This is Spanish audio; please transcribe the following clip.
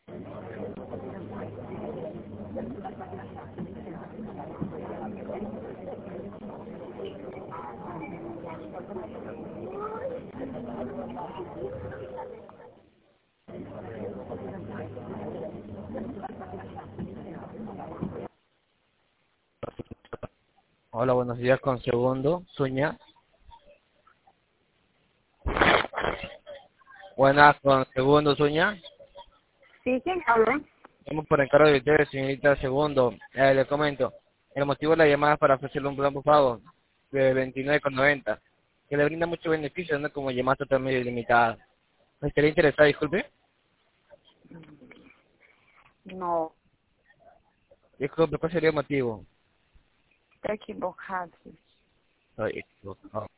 Hola, buenos días con segundo, Suña. Buenas con segundo, Suña. Sí, ¿quién habla? Estamos por encargo de ustedes, señorita Segundo. Le comento, el motivo de la llamada es para ofrecerle un plan por pago de 29,90, que le brinda muchos beneficios, ¿no? Como llamada totalmente ilimitada. ¿Me estaría interesada, disculpe? No, Disculpe, ¿cuál sería el motivo? está equivocado. Ay, equivocado.